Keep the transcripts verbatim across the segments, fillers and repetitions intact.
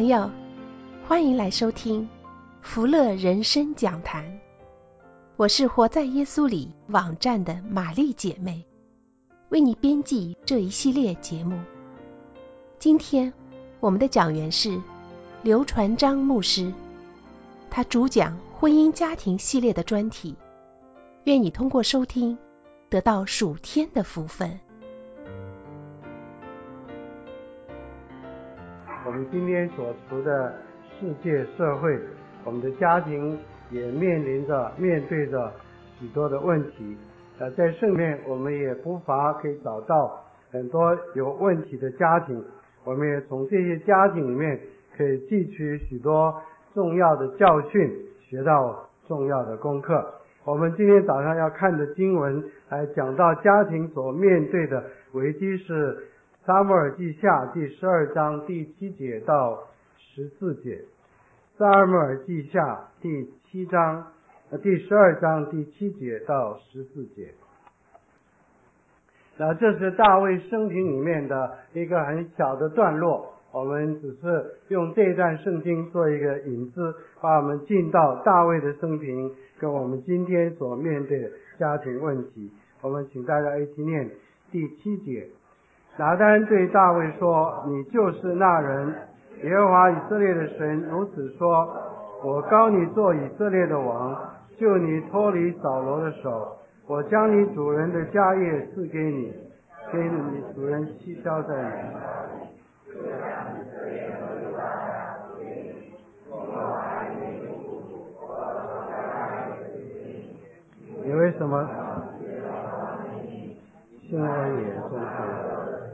友，欢迎来收听福乐人生讲坛，我是活在耶稣里网站的玛丽姐妹，为你编辑这一系列节目。今天我们的讲员是刘传章牧师，他主讲婚姻家庭系列的专题，愿你通过收听得到属天的福分。 我们今天所处的世界社会，我们的家庭也面临着面对着许多的问题。呃，在圣面我们也不乏可以找到很多有问题的家庭，我们也从这些家庭里面可以汲取许多重要的教训，学到重要的功课。我们今天早上要看的经文来讲到家庭所面对的危机是撒母耳记下第十二章第七节到十四节。撒母耳记下第七章呃第十二章第七节到十四节。那这是大卫生平里面的一个很小的段落，我们只是用这一段圣经做一个引子，把我们进到大卫的生平跟我们今天所面对的家庭问题。我们请大家一起念第七节。拿单对大卫说，你就是那人，耶和华以色列的神如此说，我膏你做以色列的王，救你脱离扫罗的手，我将你主人的家业赐给你，给你主人妻消在你。你为什么心恶也中伤？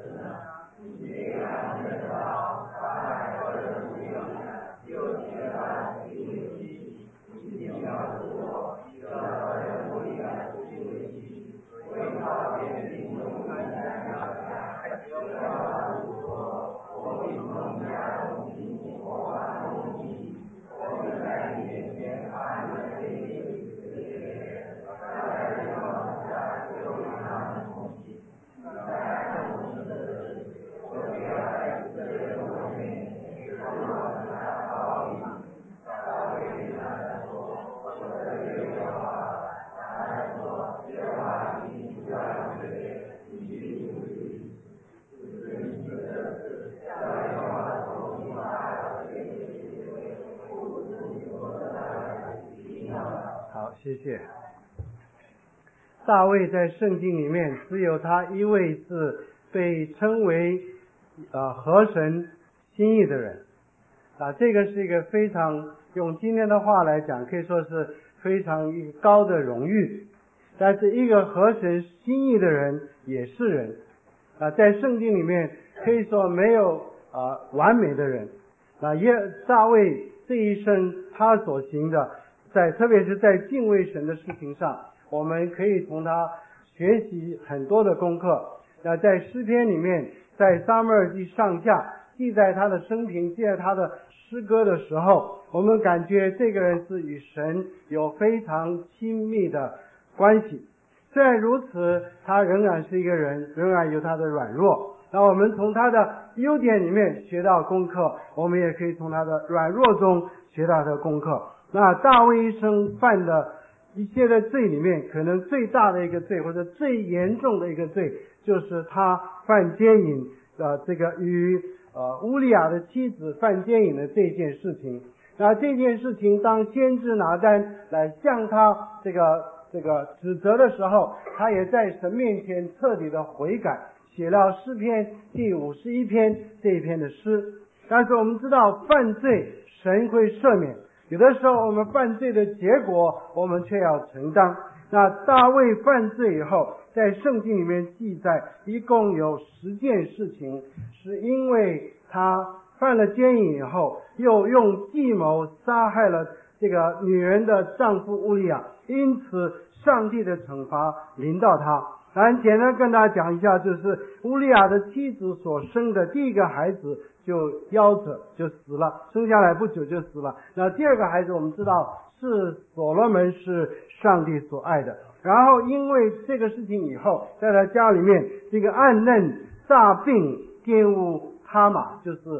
好，谢谢。大卫在圣经里面只有他一位是被称为呃合神心意的人啊，这个是一个非常用今天的话来讲，可以说是非常一个高的荣誉。但是一个合神心意的人也是人啊，在圣经里面可以说没有啊完美的人啊，耶大卫这一生他所行的，在特别是在敬畏神的事情上，我们可以从他学习很多的功课。那在诗篇里面，在撒母耳记上下记载他的生平，记载他的诗歌的时候，我们感觉这个人是与神有非常亲密的关系。虽然如此，他仍然是一个人，仍然有他的软弱。那我们从他的优点里面学到功课，我们也可以从他的软弱中学到他的功课。那大卫一生犯的一切的罪里面，可能最大的一个罪，或者最严重的一个罪，就是他犯奸淫，呃，这个与呃乌利亚的妻子犯奸淫的这件事情。那这件事情，当先知拿单来向他这个这个指责的时候，他也在神面前彻底的悔改，写了诗篇第五十一篇这一篇的诗。但是我们知道，犯罪神会赦免。有的时候我们犯罪的结果我们却要承担。那大卫犯罪以后，在圣经里面记载一共有十件事情，是因为他犯了奸淫以后，又用计谋杀害了这个女人的丈夫乌利亚，因此上帝的惩罚临到他。当然简单跟大家讲一下，就是乌利亚的妻子所生的第一个孩子就夭折，就死了，生下来不久就死了。那第二个孩子我们知道是所罗门，是上帝所爱的。然后因为这个事情以后，在他家里面这个暗嫩、诈病、玷污哈马，就是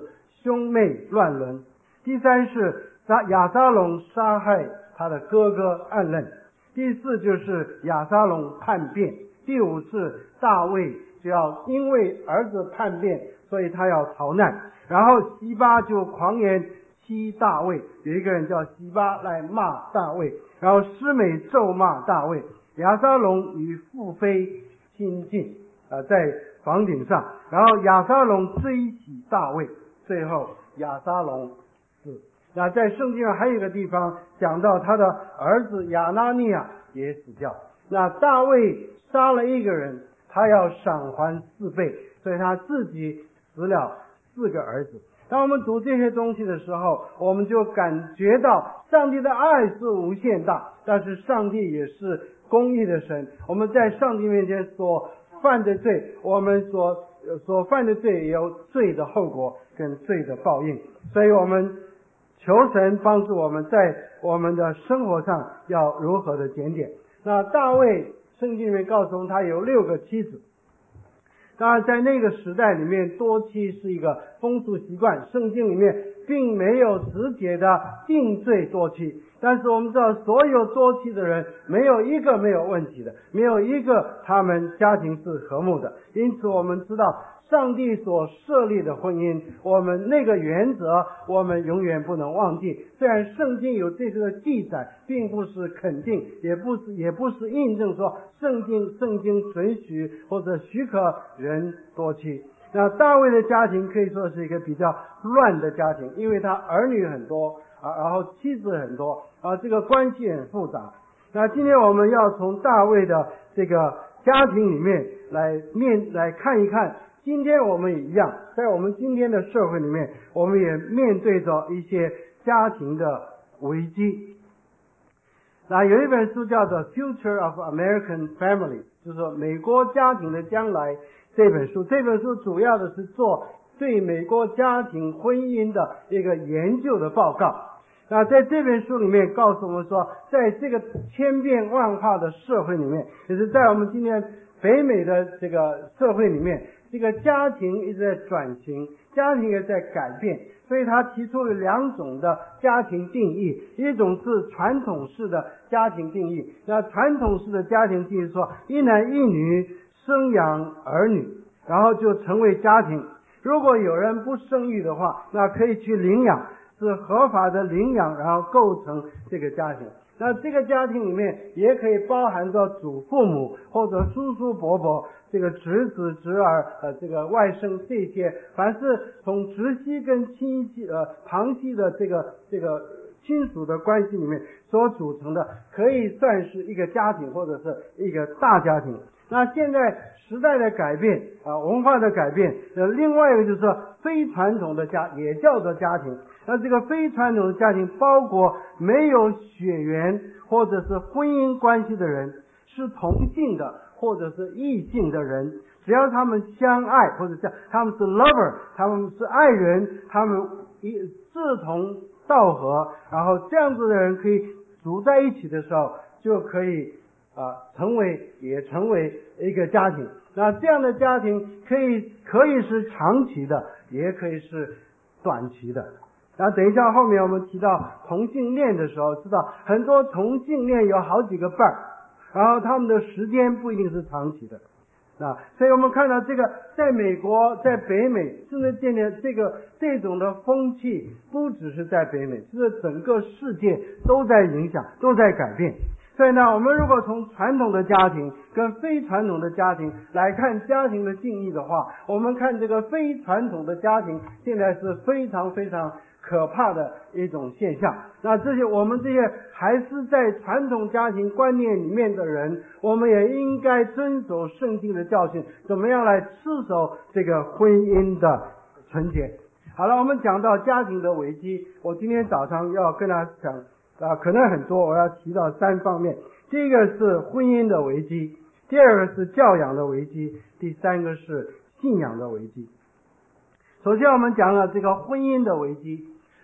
兄妹乱伦。第三是亚撒龙杀害他的哥哥暗嫩。第四就是亚撒龙叛变。第五是大卫就要因为儿子叛变，所以他要逃难。然后西巴就狂言欺大卫，有一个人叫西巴来骂大卫，然后施美咒骂大卫。亚撒龙与父妃亲近啊、呃，在房顶上，然后亚撒龙追起大卫，最后亚撒龙死。那在圣经上还有一个地方讲到他的儿子亚拿尼亚也死掉。那大卫杀了一个人，他要赏还四倍，所以他自己死了四个儿子。当我们读这些东西的时候，我们就感觉到上帝的爱是无限大，但是上帝也是公义的神。我们在上帝面前所犯的罪，我们所所犯的罪也有罪的后果跟罪的报应。所以我们求神帮助我们在我们的生活上要如何的检点。那大卫圣经里面告诉我们他有六个妻子，当然在那个时代里面多妻是一个风俗习惯，圣经里面并没有直接的定罪多妻，但是我们知道所有多妻的人没有一个没有问题的，没有一个他们家庭是和睦的。因此我们知道上帝所设立的婚姻，我们那个原则我们永远不能忘记。虽然圣经有这个记载，并不是肯定，也不是也不是印证说圣经圣经准许或者许可人多妻。那大卫的家庭可以说是一个比较乱的家庭，因为他儿女很多啊，然后妻子很多啊，这个关系很复杂。那今天我们要从大卫的这个家庭里面来面来看一看，今天我们也一样，在我们今天的社会里面，我们也面对着一些家庭的危机。那有一本书叫做《Future of American Family》，就是说美国家庭的将来这本书。这本书主要的是做对美国家庭婚姻的一个研究的报告。那在这本书里面告诉我们说，在这个千变万化的社会里面，也是在我们今天北美的这个社会里面，这个家庭一直在转型，家庭也在改变，所以他提出了两种的家庭定义，一种是传统式的家庭定义。那传统式的家庭定义说，一男一女生养儿女，然后就成为家庭。如果有人不生育的话，那可以去领养，是合法的领养，然后构成这个家庭。那这个家庭里面也可以包含着祖父母或者叔叔伯伯，这个侄子侄儿呃这个外甥，这些凡是从直系跟亲戚呃旁系的这个这个亲属的关系里面所组成的，可以算是一个家庭或者是一个大家庭。那现在时代的改变啊，文化的改变，呃，另外一个就是说非传统的家也叫做家庭。那这个非传统的家庭包括没有血缘或者是婚姻关系的人，是同性的或者是异性的人，只要他们相爱，或者叫他们是 lover， 他们是爱人，他们一志同道合，然后这样子的人可以组在一起的时候，就可以啊，成为也成为一个家庭。那这样的家庭可以可以是长期的，也可以是短期的。然后等一下后面我们提到同性恋的时候，知道很多同性恋有好几个伴儿，然后他们的时间不一定是长期的。啊，所以我们看到这个在美国在北美甚至渐渐这个这种的风气不只是在北美，就是整个世界都在影响，都在改变。所以呢，我们如果从传统的家庭跟非传统的家庭来看家庭的定义的话，我们看这个非传统的家庭现在是非常非常可怕的一种现象。那这些我们这些还是在传统家庭观念里面的人，我们也应该遵守圣经的教训，怎么样来持守这个婚姻的纯洁。好了，我们讲到家庭的危机，我今天早上要跟大家讲啊，可能很多，我要提到三方面。第一个是婚姻的危机，第二个是教养的危机，第三个是信仰的危机。首先我们讲了这个婚姻的危机。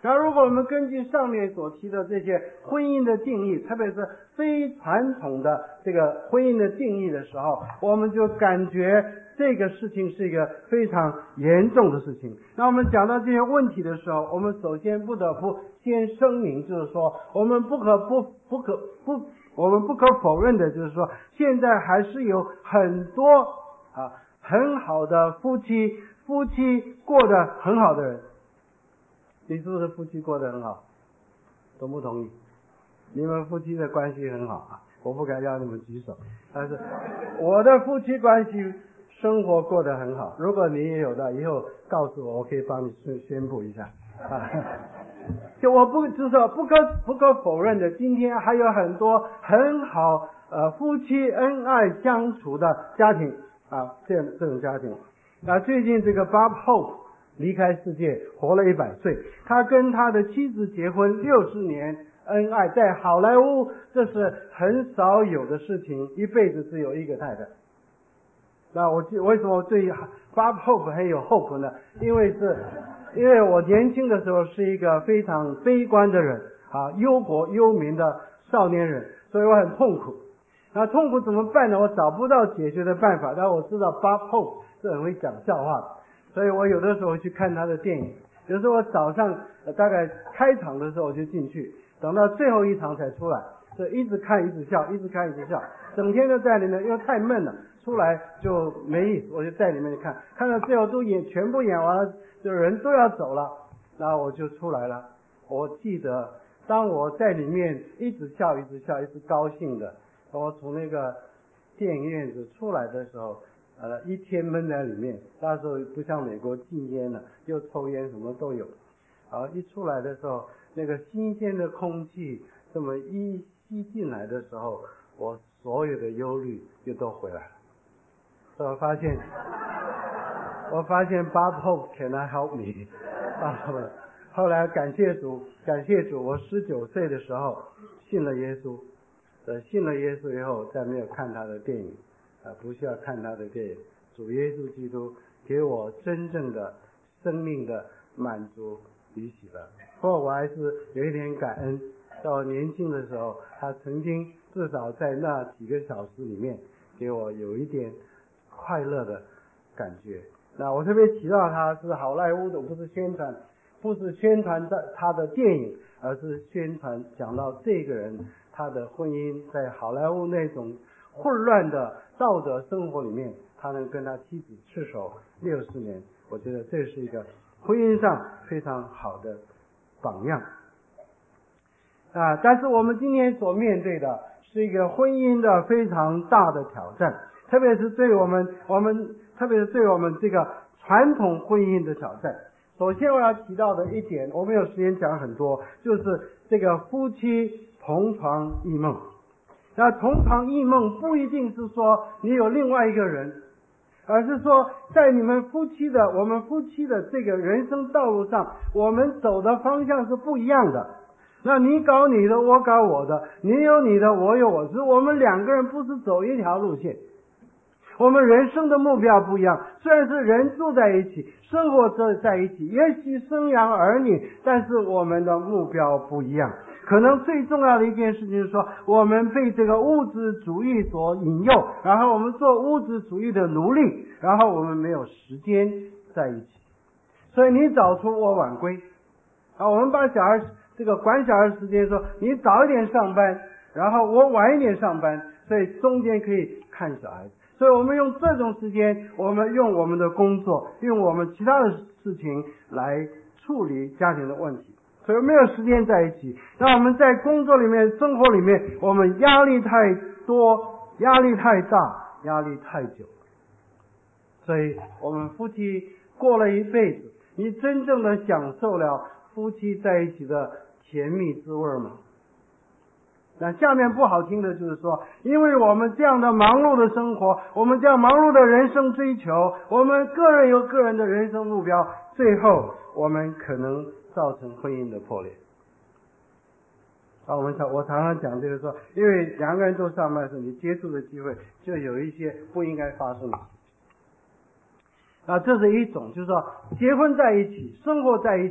然后如果我们根据上面所提的这些婚姻的定义，特别是非传统的这个婚姻的定义的时候，我们就感觉这个事情是一个非常严重的事情。那我们讲到这些问题的时候，我们首先不得不先声明，就是说我们不可不不可不我们不可否认的就是说，现在还是有很多啊很好的夫妻夫妻过得很好的人。你是不是夫妻过得很好？同不同意？你们夫妻的关系很好啊，我不敢让你们举手，但是我的夫妻关系生活过得很好。如果你也有的，以后告诉我，我可以帮你宣宣布一下啊。就我不就是说不可不可否认的，今天还有很多很好呃夫妻恩爱相处的家庭啊，这样这种家庭。那最近这个 Bob Hope 离开世界，活了一百岁。他跟他的妻子结婚六十年，恩爱，在好莱坞这是很少有的事情，一辈子只有一个太太。那我为什么对 Bob Hope 很有 hope 呢？因为是，因为我年轻的时候是一个非常悲观的人啊，忧国忧民的少年人，所以我很痛苦。那痛苦怎么办呢？我找不到解决的办法，但我知道 Bob Hope 是很会讲笑话的。所以我有的时候去看他的电影，有时候我早上、呃、大概开场的时候我就进去，等到最后一场才出来，所以一直看一直笑，一直看一直笑，整天都在里面，因为太闷了，出来就没意思，我就在里面看，看到最后都演全部演完了，就人都要走了，然后我就出来了。我记得当我在里面一直笑一直笑一直高兴的，我从那个电影院子出来的时候，呃，一天闷在里面，那时候不像美国禁烟了，又抽烟什么都有。啊，一出来的时候，那个新鲜的空气这么一吸进来的时候，我所有的忧虑就都回来了。所以我发现，我发现 Bob Hope cannot help me。后来感谢主，感谢主，我十九岁的时候信了耶稣，呃，信了耶稣以后，再没有看他的电影。啊，不需要看他的电影，主耶稣基督给我真正的生命的满足与喜乐。不过我还是有一点感恩，在我年轻的时候，他曾经至少在那几个小时里面给我有一点快乐的感觉。那我特别提到他是好莱坞的，不是宣传，不是宣传他的电影，而是宣传讲到这个人他的婚姻在好莱坞那种混乱的道德生活里面，他能跟他妻子持守六十年，我觉得这是一个婚姻上非常好的榜样啊。但是我们今天所面对的是一个婚姻的非常大的挑战，特别是对我们我们特别是对我们这个传统婚姻的挑战。首先我要提到的一点，我没有时间讲很多，就是这个夫妻同床异梦。那同床异梦不一定是说你有另外一个人，而是说在你们夫妻的我们夫妻的这个人生道路上，我们走的方向是不一样的。那你搞你的，我搞我的，你有你的，我有我的，我们两个人不是走一条路线，我们人生的目标不一样。虽然是人住在一起，生活在在一起，也许生养儿女，但是我们的目标不一样。可能最重要的一件事情是说，我们被这个物质主义所引诱，然后我们做物质主义的奴隶，然后我们没有时间在一起。所以你早出我晚归啊，我们把小孩这个管小孩时间说，你早一点上班，然后我晚一点上班，所以中间可以看小孩子。所以我们用这种时间，我们用我们的工作，用我们其他的事情来处理家庭的问题，所以没有时间在一起。那我们在工作里面、生活里面，我们压力太多，压力太大，压力太久，所以我们夫妻过了一辈子，你真正的享受了夫妻在一起的甜蜜滋味吗？那下面不好听的就是说，因为我们这样的忙碌的生活，我们这样忙碌的人生追求，我们个人有个人的人生目标，最后我们可能造成婚姻的破裂。啊，我们常我常常讲这个说，因为两个人都上班时，你接触的机会就有一些不应该发生的。啊，这是一种，就是说结婚在一起，生活在一起，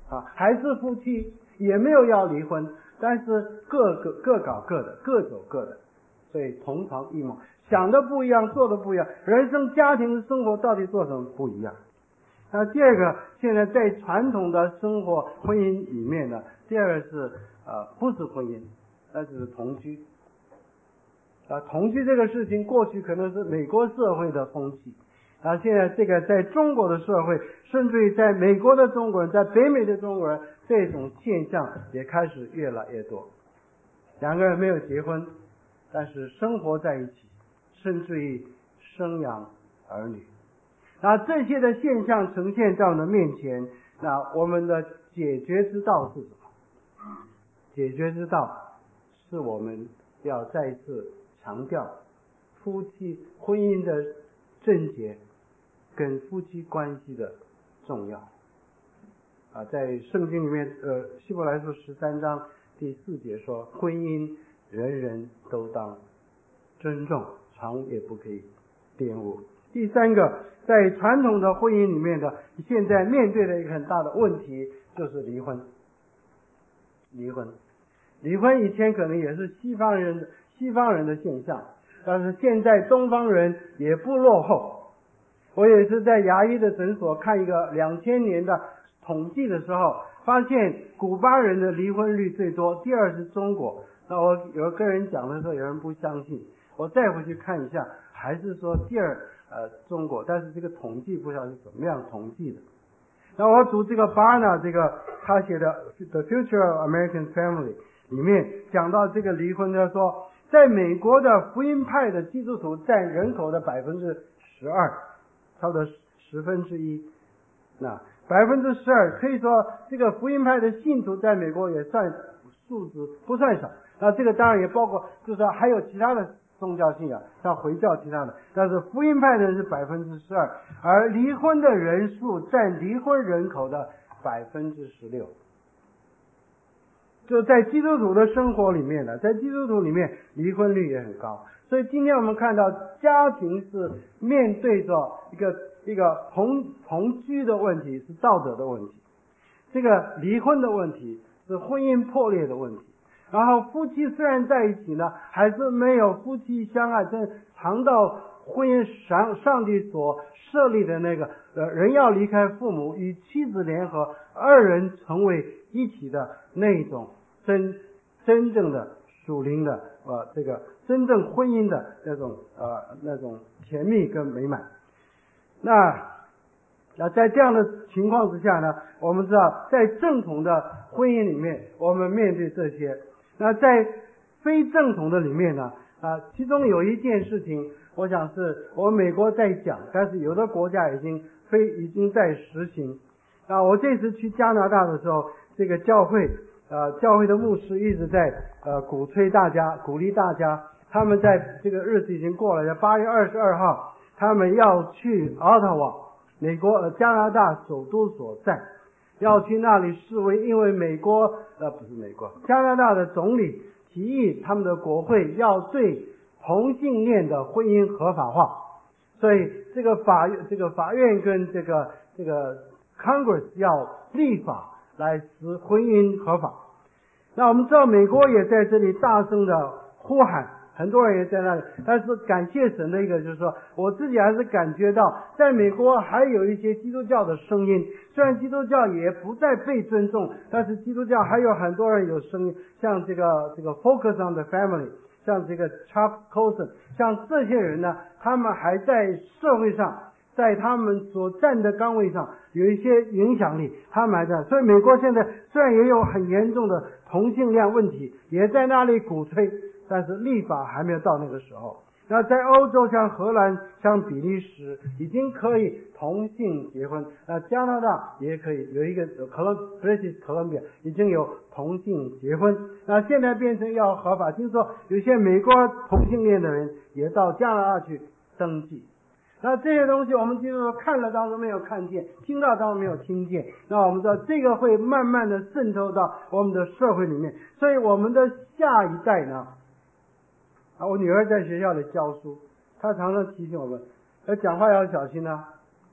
啊，还是夫妻，也没有要离婚，但是各个各搞各的，各走各的，所以同床异梦，想的不一样，做的不一样，人生家庭生活到底做什么不一样。那第二个，现在在传统的生活婚姻里面呢，第二个是呃不是婚姻，那就是同居。啊，同居这个事情过去可能是美国社会的风气，啊，现在这个在中国的社会，甚至于在美国的中国人，在北美的中国人，这种现象也开始越来越多。两个人没有结婚，但是生活在一起，甚至于生养儿女。那这些的现象呈现在我们的面前，那我们的解决之道是什么？解决之道是我们要再次强调夫妻婚姻的正洁跟夫妻关系的重要啊，在圣经里面，呃，希伯来书十三章第四节说，婚姻人人都当尊重，常也不可以玷污。第三个，在传统的婚姻里面的，现在面对的一个很大的问题就是离婚。离婚，离婚以前可能也是西方人的西方人的现象，但是现在东方人也不落后。我也是在牙医的诊所看一个两千年的统计的时候，发现古巴人的离婚率最多，第二是中国。那我有跟人讲的时候，有人不相信，我再回去看一下，还是说第二呃中国，但是这个统计不知道是怎么样统计的。那我读这个巴纳这个他写的《The Future of American Family》里面讲到这个离婚，他说在美国的福音派的基督徒占人口的百分之十二，差不多十分之一。那百分之十二可以说这个福音派的信徒在美国也算数字不算少。那这个当然也包括就是说还有其他的宗教信仰，像回教其他的，但是福音派的是百分之十二，而离婚的人数占离婚人口的百分之十六。就在基督徒的生活里面呢，在基督徒里面离婚率也很高。所以今天我们看到家庭是面对着一个一个同同居的问题，是道德的问题；这个离婚的问题是婚姻破裂的问题。然后夫妻虽然在一起呢，还是没有夫妻相爱，真尝到婚姻上上帝所设立的那个呃人要离开父母，与妻子联合，二人成为一体的那种真真正的属灵的呃这个真正婚姻的那种呃那种甜蜜跟美满。那那在这样的情况之下呢，我们知道在正统的婚姻里面，我们面对这些。那在非正统的里面呢，啊，其中有一件事情，我想是我美国在讲，但是有的国家已经非已经在实行。啊，我这次去加拿大的时候，这个教会呃教会的牧师一直在呃鼓吹大家，鼓励大家，他们在这个日子已经过了，在八月二十二号，他们要去渥太华，美国呃加拿大首都所在。要去那里示威，因为美国呃不是美国，加拿大的总理提议他们的国会要对同性恋的婚姻合法化，所以这个法这个法院跟这个这个 Congress 要立法来使婚姻合法。那我们知道美国也在这里大声的呼喊，很多人也在那里，但是感谢神的一个就是说，我自己还是感觉到在美国还有一些基督教的声音，虽然基督教也不再被尊重，但是基督教还有很多人有声音，像这个这个 Focus on the Family， 像这个 Chuck Colson， 像这些人呢，他们还在社会上，在他们所站的岗位上有一些影响力，他们还在。所以美国现在虽然也有很严重的同性恋问题，也在那里鼓吹，但是立法还没有到那个时候。那在欧洲，像荷兰、像比利时已经可以同性结婚，那加拿大也可以有一个 British Columbia 已经有同性结婚，那现在变成要合法。听说有些美国同性恋的人也到加拿大去登记。那这些东西我们就是说看了当中没有看见，听到当中没有听见，那我们知道这个会慢慢的渗透到我们的社会里面。所以我们的下一代呢，啊，我女儿在学校里教书，她常常提醒我们，要讲话要小心啊，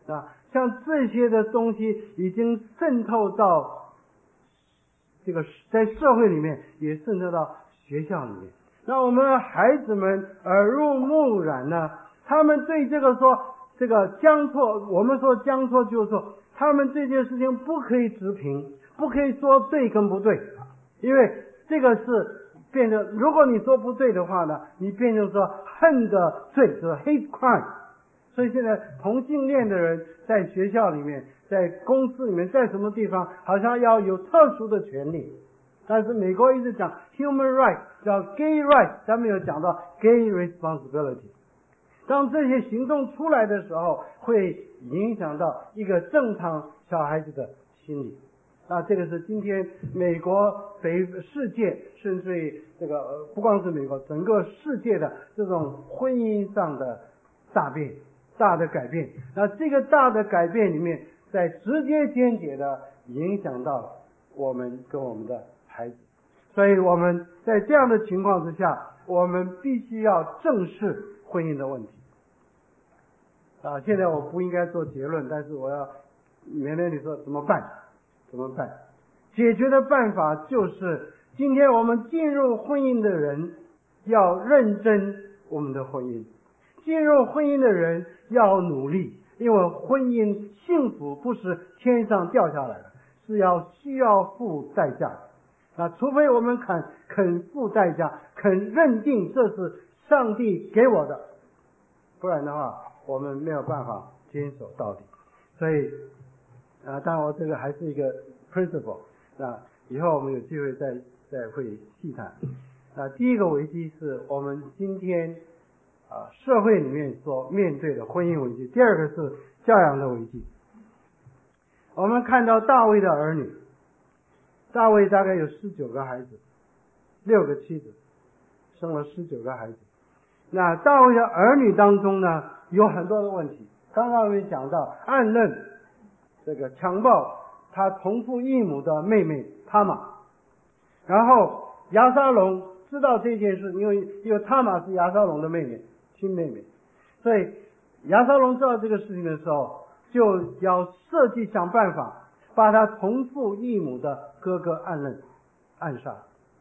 啊，像这些的东西已经渗透到这个在社会里面，也渗透到学校里面。那我们的孩子们耳濡目染呢，他们对这个说这个将错，我们说将错就错，他们这件事情不可以直评，不可以说对跟不对，因为这个是变成，如果你说不对的话呢，你变成说恨的罪，就是 hate crime。所以现在同性恋的人在学校里面，在公司里面，在什么地方，好像要有特殊的权利。但是美国一直讲 human right， 叫 gay right， 他没有讲到 gay responsibility。当这些行动出来的时候，会影响到一个正常小孩子的心理。那这个是今天美国、北世界，甚至于这个不光是美国，整个世界的这种婚姻上的大变、大的改变。那这个大的改变里面，在直接间接的影响到我们跟我们的孩子。所以我们在这样的情况之下，我们必须要正视婚姻的问题。啊，现在我不应该做结论，但是我要免得你说怎么办？怎么办？解决的办法就是，今天我们进入婚姻的人要认真我们的婚姻，进入婚姻的人要努力，因为婚姻幸福不是天上掉下来的，是要需要付代价的。那除非我们肯肯付代价，肯认定这是上帝给我的，不然的话我们没有办法坚守到底。所以啊，当然我这个还是一个 principle， 那以后我们有机会再再会细谈。那第一个危机是我们今天啊社会里面所面对的婚姻危机，第二个是教养的危机。我们看到大卫的儿女，大卫大概有十九个孩子，六个妻子，生了十九个孩子。那大卫的儿女当中呢，有很多的问题。刚刚我们讲到暗嫩这个强暴他同父异母的妹妹他玛，然后亚沙龙知道这件事，因为因为他玛是亚沙龙的妹妹，亲妹妹，所以亚沙龙知道这个事情的时候，就要设计想办法把他同父异母的哥哥暗嫩暗杀。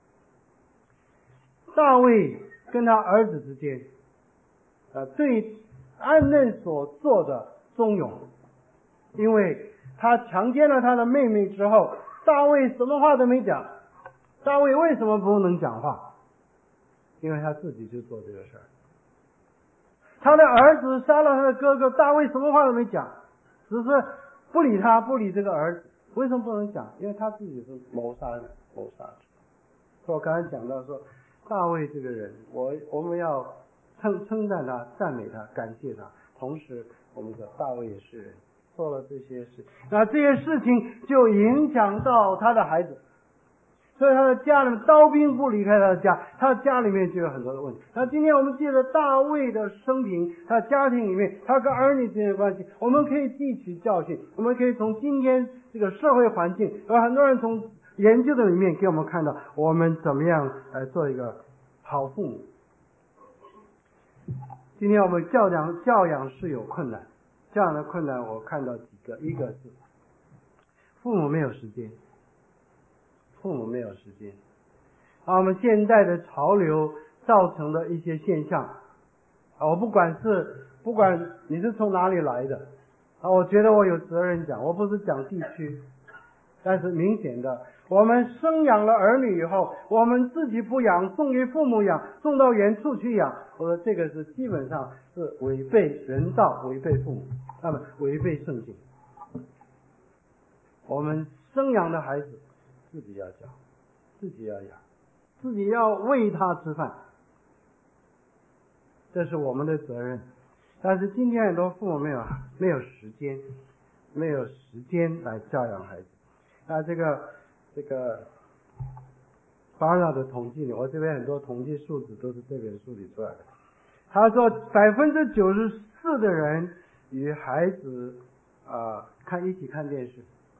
大卫跟他儿子之间，呃，对暗嫩所做的忠勇，因为他强奸了他的妹妹之后，大卫什么话都没讲。大卫为什么不能讲话？因为他自己就做这个事儿。他的儿子杀了他的哥哥，大卫什么话都没讲，只是不理他，不理这个儿子。为什么不能讲？因为他自己是谋杀人，谋杀者。我刚才讲到说，大卫这个人，我我们要称称赞他、赞美他、感谢他，同时我们说大卫也是人，做了这些事，那这些事情就影响到他的孩子，所以他的家人刀兵不离开他的家，他的家里面就有很多的问题。那今天我们借着大卫的生平，他家庭里面他跟儿女之间的关系，我们可以汲取教训，我们可以从今天这个社会环境，有很多人从研究的里面给我们看到我们怎么样来做一个好父母。今天我们教养教养是有困难，教养的困难我看到几个，一个是父母没有时间，父母没有时间，啊，我们现在的潮流造成的一些现象，啊，我不管是不管你是从哪里来的，啊，我觉得我有责任讲，我不是讲地区，但是明显的，我们生养了儿女以后，我们自己不养，送给父母养，送到远处去养，我说这个是基本上是违背人道，违背父母，那么违背圣经。我们生养的孩子自己要教，自己要养，自己要喂他吃饭，这是我们的责任。但是今天很多父母没有没有时间，没有时间来教养孩子。那这个这个巴纳的统计里，我这边很多统计数字都是这边数理出来的。他说百分之九十四的人与孩子啊、呃、看一起看电视。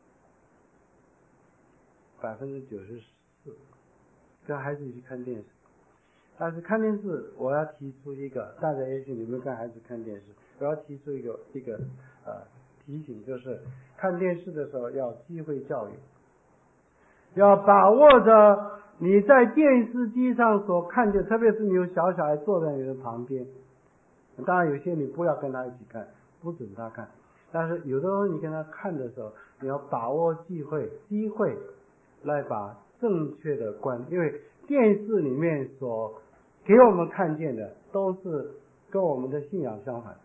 百分之九十四跟孩子一起看电视，但是看电视我要提出一个，大家也许你们跟孩子看电视，我要提出一个一个呃提醒，就是看电视的时候要机会教育，要把握着你在电视机上所看见，特别是你有小小孩坐在你的旁边，当然有些你不要跟他一起看，不准他看，但是有的时候你跟他看的时候，你要把握机会机会来把正确的观，因为电视里面所给我们看见的都是跟我们的信仰相反的。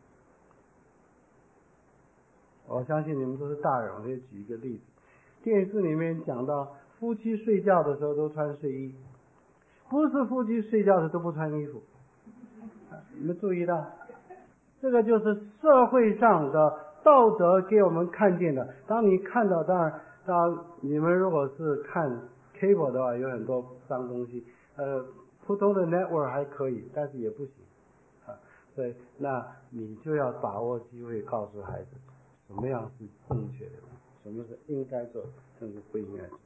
我相信你们都是大人，我可以举一个例子。电视里面讲到夫妻睡觉的时候都穿睡衣，不是夫妻睡觉的都不穿衣服。你们注意到，这个就是社会上的道德给我们看见的。当你看到，当然，当然你们如果是看 cable 的话，有很多脏东西。呃，普通的 network 还可以，但是也不行啊。所以，那你就要把握机会，告诉孩子什么样是正确的，什么是应该做，甚至不应该做。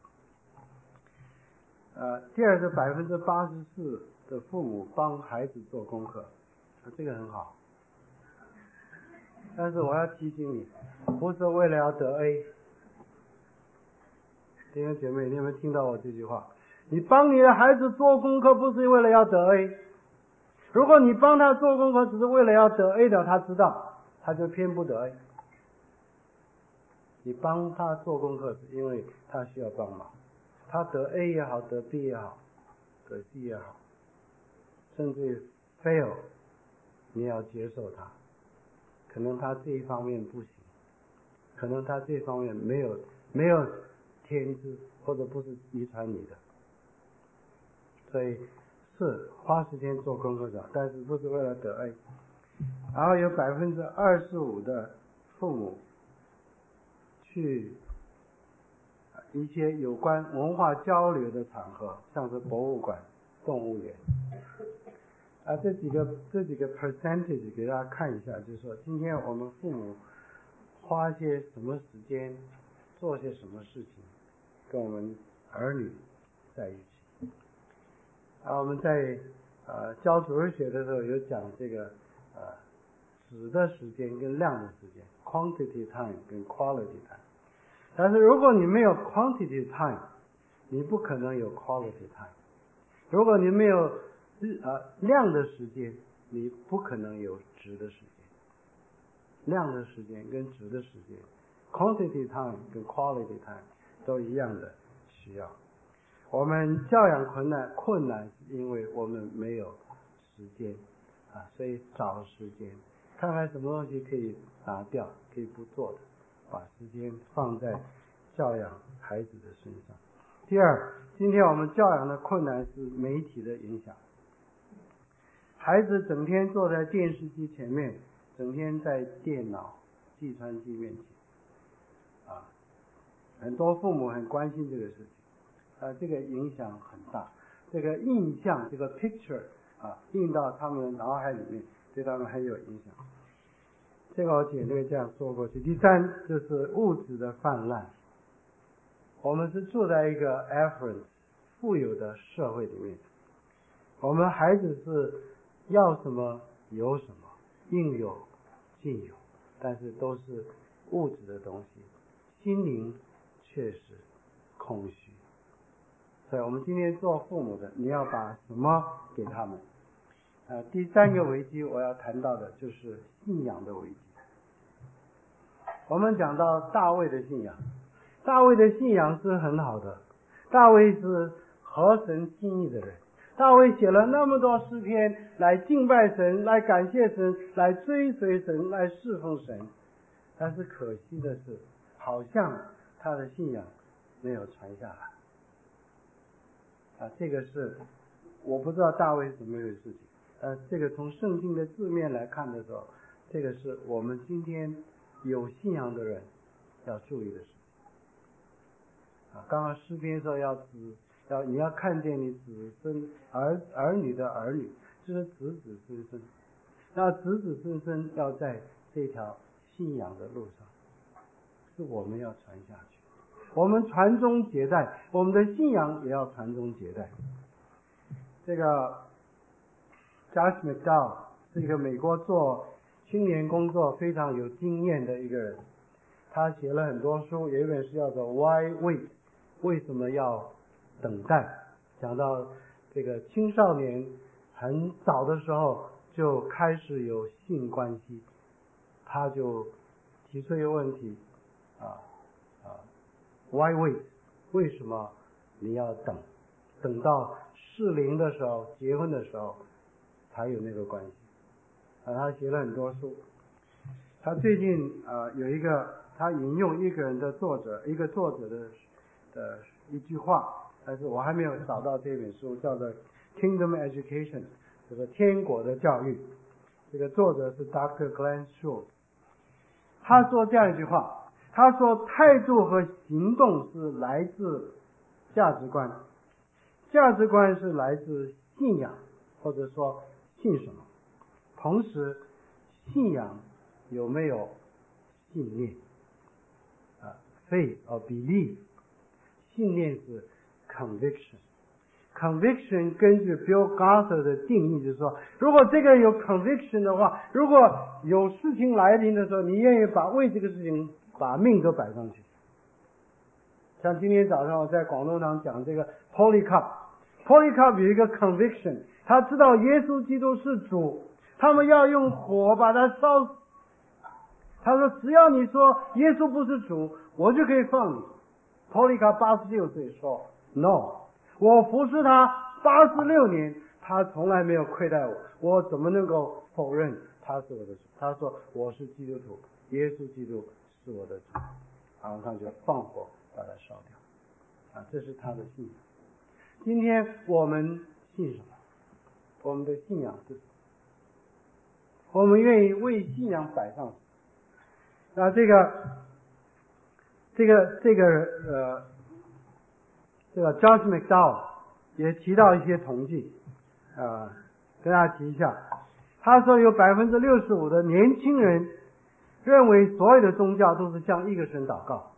呃，第二个百分之八十四的父母帮孩子做功课，啊，这个很好。但是我要提醒你，不是为了要得 A。弟兄姐妹，你有没有听到我这句话？你帮你的孩子做功课，不是为了要得 A。如果你帮他做功课只是为了要得 A 的，他知道，他就偏不得 A。你帮他做功课是因为他需要帮忙，他得 A 也好，得 B 也好，得 C 也好，甚至 fail， 你要接受他。可能他这一方面不行，可能他这方面没有没有天资，或者不是遗传你的，所以是花时间做功课的，但是不是为了得 A。然后有百分之二十五的父母去一些有关文化交流的场合，像是博物馆、动物园。啊，这几个这几个 percentage 给大家看一下，就是说今天我们父母花些什么时间，做些什么事情，跟我们儿女在一起。啊，我们在呃教主日学的时候有讲这个呃质的时间跟量的时间 ，quantity time 跟 quality time。但是如果你没有 quantity time， 你不可能有 quality time。如果你没有呃量的时间，你不可能有质的时间。量的时间跟质的时间 ，quantity time 跟 quality time 都一样的需要。我们教养困难困难是因为我们没有时间啊，所以找时间，看看什么东西可以拿掉，可以不做的，把时间放在教养孩子的身上。第二，今天我们教养的困难是媒体的影响。孩子整天坐在电视机前面，整天在电脑、计算机面前，啊，很多父母很关心这个事情，啊，这个影响很大，这个印象，这个 picture 啊，印到他们的脑海里面，对他们很有影响。这个我简略这样说过去。第三就是物质的泛滥。我们是住在一个 affluent 富有的社会里面，我们孩子是要什么有什么，应有尽有，但是都是物质的东西，心灵确实空虚。所以我们今天做父母的，你要把什么给他们？呃，第三个危机我要谈到的就是信仰的危机。我们讲到大卫的信仰，大卫的信仰是很好的，大卫是合神心意的人，大卫写了那么多诗篇来敬拜神，来感谢神，来追随神，来侍奉神。但是可惜的是，好像他的信仰没有传下来。啊，这个是我不知道大卫是怎么一回事情，呃，这个从圣经的字面来看的时候，这个是我们今天有信仰的人要注意的事情。啊，刚刚诗篇说要子要你要看见你子孙儿儿女的儿女，就是子子孙孙。那子子孙孙要在这条信仰的路上，是我们要传下去。我们传宗接代，我们的信仰也要传宗接代。这个 Josh McDowell 是一个美国做青年工作非常有经验的一个人， 他写了很多书，有一本书叫做 Why Wait， 为什么要等待？讲到这个青少年很早的时候就开始有性关系，他就提出一个问题啊啊 Why wait？ 为什么你要等？等到适龄的时候，结婚的时候才有那个关系啊。他写了很多书，他最近啊有一个他引用一个人的作者一个作者的的一句话，但是我还没有找到这本书，叫做 Kingdom Education， 这个天国的教育。这个作者是 Doctor Glenn Schultz， 他说这样一句话，他说态度和行动是来自价值观，价值观是来自信仰，或者说信什么，同时信仰有没有信念啊 faith or belief， 信念是 conviction， conviction 根据 Bill Gaither 的定义就是说，如果这个有 conviction 的话，如果有事情来临的时候，你愿意把为这个事情把命都摆上去。像今天早上我在广东堂讲这个 Polycarp， Polycarp 有一个 conviction， 他知道耶稣基督是主，他们要用火把他烧死。他说只要你说耶稣不是主，我就可以放你。Polycarp 八十六岁说 No， 我服侍他八十六年，他从来没有亏待我，我怎么能够否认他是我的主？他说我是基督徒，耶稣基督是我的主，然后他就放火把它烧掉啊，这是他的信仰。今天我们信什么？我们的信仰是什么？我们愿意为信仰摆上什么？那这个这个这个呃这个 Josh McDowell 也提到一些统计啊、呃，跟大家提一下。他说有百分之六十五的年轻人认为所有的宗教都是向一个神祷告。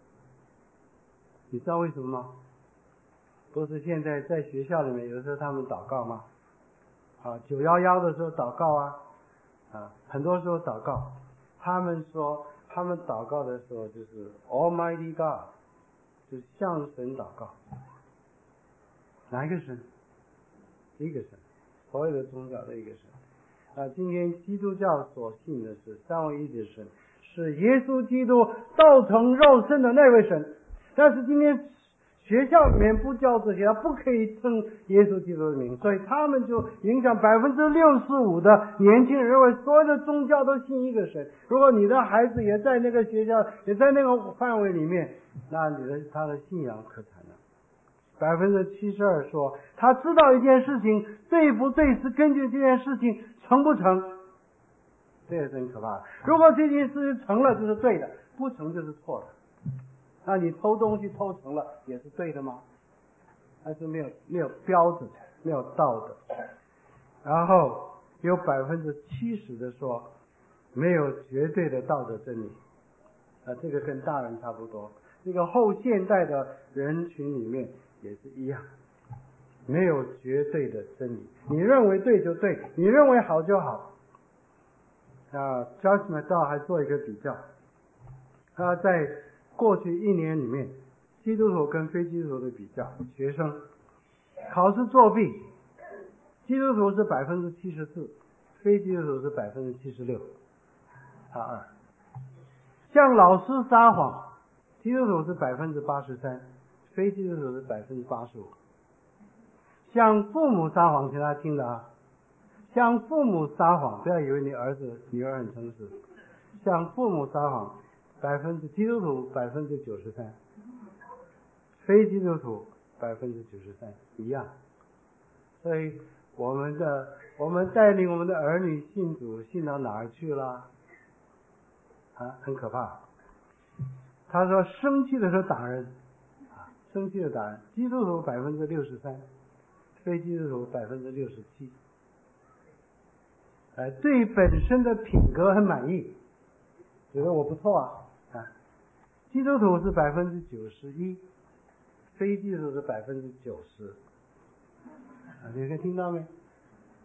你知道为什么吗？不是现在在学校里面有时候他们祷告吗？啊，九一一的时候祷告啊，啊，很多时候祷告。他们说他们祷告的时候就是 Almighty God， 就是向神祷告。哪一个神？一个神，所有的宗教的一个神。啊，今天基督教所信的是三位一体的神，是耶稣基督道成肉身的那位神。但是今天学校里面不教这些，他不可以称耶稣基督的名，所以他们就影响百分之六十五的年轻人认为所有的宗教都信一个神。如果你的孩子也在那个学校，也在那个范围里面，那你的他的信仰可惨了。百分之七十二说他知道一件事情对不对，是根据这件事情成不成，这也是很可怕的。如果这件事情成了就是对的，不成就是错的。那你偷东西偷成了也是对的吗？但是没有没有标准，没有道德。然后有百分之七十的说没有绝对的道德真理，啊，这个跟大人差不多。这个后现代的人群里面也是一样，没有绝对的真理，你认为对就对，你认为好就好。啊 Josh McDowell 还做一个比较，他在过去一年里面，基督徒跟非基督徒的比较，学生考试作弊，基督徒是百分之七十四，非基督徒是百分之七十六，差二。向老师撒谎，基督徒是百分之八十三，非基督徒是百分之八十五。向父母撒谎，请大家听着啊，向父母撒谎，不要以为你儿子女儿很诚实，向父母撒谎。百分之基督徒百分之九十三，非基督徒百分之九十三，一样。所以我们的我们带领我们的儿女信主，信到哪儿去了？啊，很可怕。他说生气的时候打人，啊，生气的打人。基督徒百分之六十三，非基督徒百分之六十七。呃，对本身的品格很满意，觉得我不错啊。啊，基督徒是百分之九十一，非基督徒是百分之九十。啊，你可以听到没？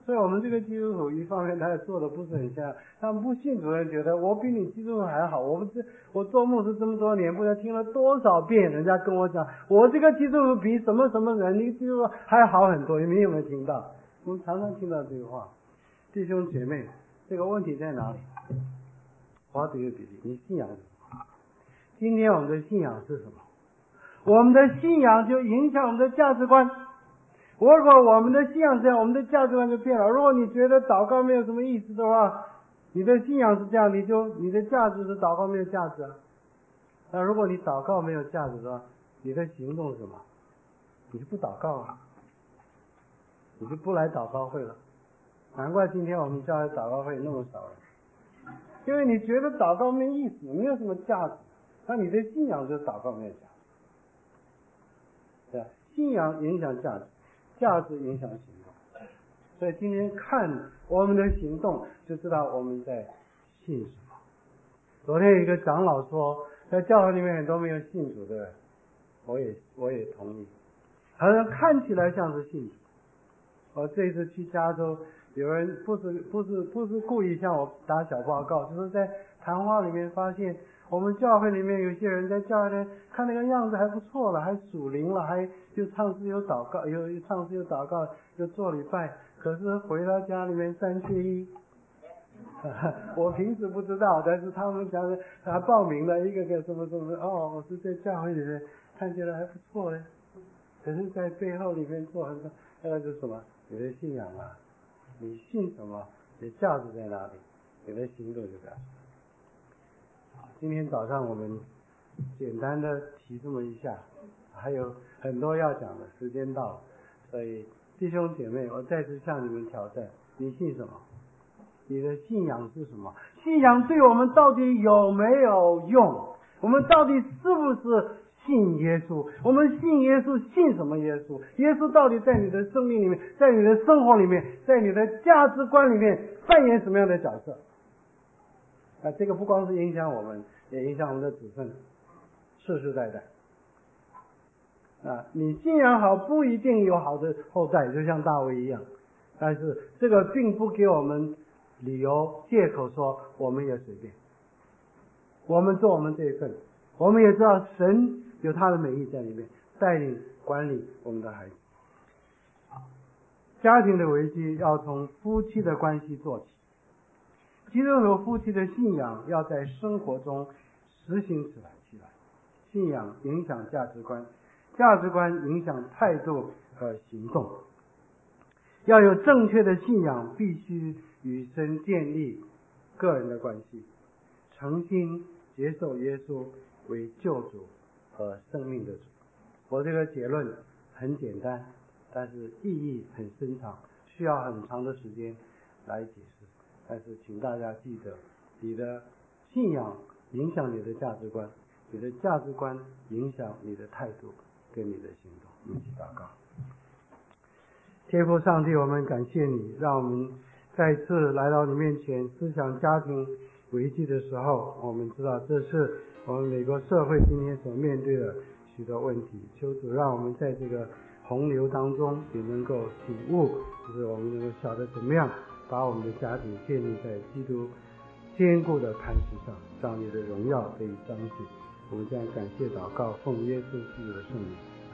所以我们这个基督徒一方面他也做的不是很像，他们不信主的人觉得我比你基督徒还好，我不是我做牧师这么多年，不知道听了多少遍人家跟我讲，我这个基督徒比什么什么人，你基督徒还好很多，你们有没有听到？我们常常听到这个话。弟兄姐妹，这个问题在哪里？我举个比例，你信仰是什么？今天我们的信仰是什么？我们的信仰就影响我们的价值观。如果我们的信仰这样，我们的价值观就变了。如果你觉得祷告没有什么意思的话，你的信仰是这样，你就你的价值是祷告没有价值啊。那如果你祷告没有价值的话，你的行动是什么？你就不祷告啊，你就不来祷告会了。难怪今天我们教会祷告会那么少人，因为你觉得祷告没意思，没有什么价值，那你的信仰就是祷告没有价值，对吧？信仰影响价值，价值影响行动，所以今天看我们的行动就知道我们在信什么。昨天有一个长老说，在教会里面都没有信主的人，我也我也同意，好像看起来像是信主。我这次去加州，有人不是不是不是故意向我打小报告，就是在谈话里面发现，我们教会里面有些人在教会里看那个样子还不错了，还属灵了，还又唱诗又祷告，又又唱诗又祷告，又做礼拜，可是回到家里面三缺一。我平时不知道，但是他们讲的他报名了一个个什么什么，哦，我是在教会里面看起来还不错嘞，可是在背后里面做很多，那个是什么？你的信仰啊，你信什么？你的价值在哪里？你的行动就表示。今天早上我们简单的提这么一下，还有很多要讲的，时间到了，所以弟兄姐妹，我再次向你们挑战：你信什么？你的信仰是什么？信仰对我们到底有没有用？我们到底是不是信耶稣？我们信耶稣，信什么耶稣？耶稣到底在你的生命里面，在你的生活里面，在你的价值观里面扮演什么样的角色？啊，这个不光是影响我们，也影响我们的子孙，世世代代。啊，你信仰好不一定有好的后代，就像大卫一样，但是这个并不给我们理由借口说我们也随便，我们做我们这一份，我们也知道神有他的美意在里面，带领管理我们的孩子。家庭的危机要从夫妻的关系做起，基督徒夫妻的信仰要在生活中实行起来起来。信仰影响价值观，价值观影响态度和行动。要有正确的信仰，必须与神建立个人的关系，诚心接受耶稣为救主和生命的主。我这个结论很简单，但是意义很深长，需要很长的时间来解释。但是请大家记得，你的信仰影响你的价值观，你的价值观影响你的态度跟你的行动。一起祷告。天父上帝，我们感谢你，让我们再次来到你面前思想家庭危机的时候，我们知道这是我们美国社会今天所面对的许多问题。求主让我们在这个洪流当中也能够醒悟，就是我们能够晓得怎么样把我们的家庭建立在基督坚固的磐石上，让你的荣耀得以彰显。我们将感谢祷告，奉耶稣基督的圣名。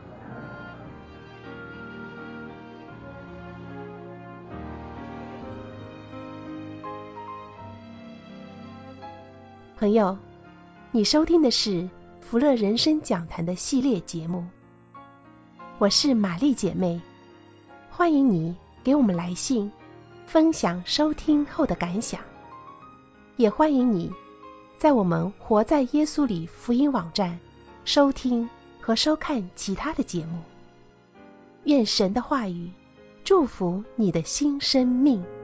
朋友，你收听的是福乐人生讲坛的系列节目，我是玛丽姐妹，欢迎你给我们来信分享收听后的感想，也欢迎你在我们活在耶稣里福音网站收听和收看其他的节目。愿神的话语祝福你的新生命。